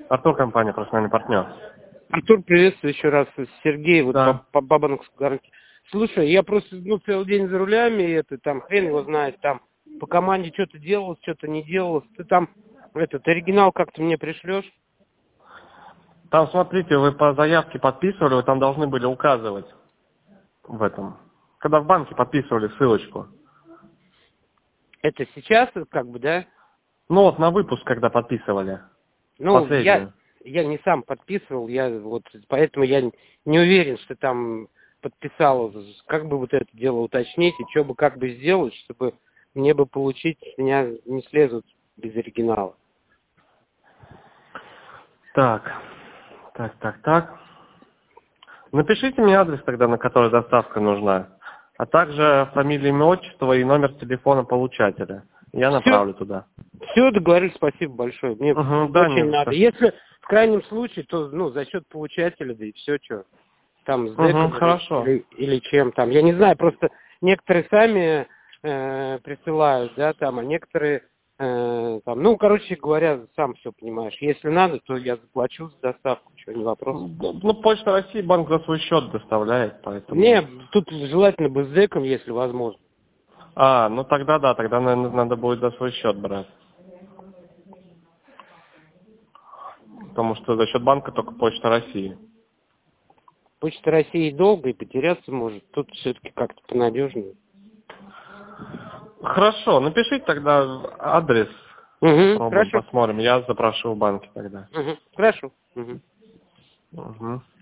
Артур, компания «Профессиональный партнер». Артур, приветствую еще раз. Сергей, вот Да. по банковской гарантии. Слушай, я просто целый день за рулями, и там хрен его знает, там по команде что-то делалось, что-то не делалось. Ты там оригинал как-то мне пришлешь? Там, смотрите, вы по заявке подписывали, вы там должны были указывать в этом. Когда в банке подписывали ссылочку. Это сейчас, как бы, да? Ну вот на выпуск, когда подписывали. Ну, я не сам подписывал, поэтому я не уверен, что там подписал. Как бы вот это дело уточнить, и что бы как бы сделать, чтобы мне бы получить, меня не слезут без оригинала. Так. Напишите мне адрес тогда, на который доставка нужна. А также фамилия, имя, отчество и номер телефона получателя. Я направлю туда. Все, договорились, спасибо большое. Мне очень надо. Если в крайнем случае, то за счет получателя, да и все, что. Там с деком или чем там. Я не знаю, просто некоторые сами присылают, да, там, а некоторые короче говоря, сам все понимаешь. Если надо, то я заплачу за доставку, что, не вопрос. Ну, Почта России банк за свой счет доставляет, поэтому... Не, тут желательно бы с деком, если возможно. Ну тогда да, тогда, наверное, надо будет за свой счет брать. Потому что за счет банка только Почта России. Почта России долго и потеряться может. Тут все-таки как-то понадежнее. Хорошо, напишите тогда адрес. Хорошо. Посмотрим. Я запрошу в банке тогда. Хорошо. Угу.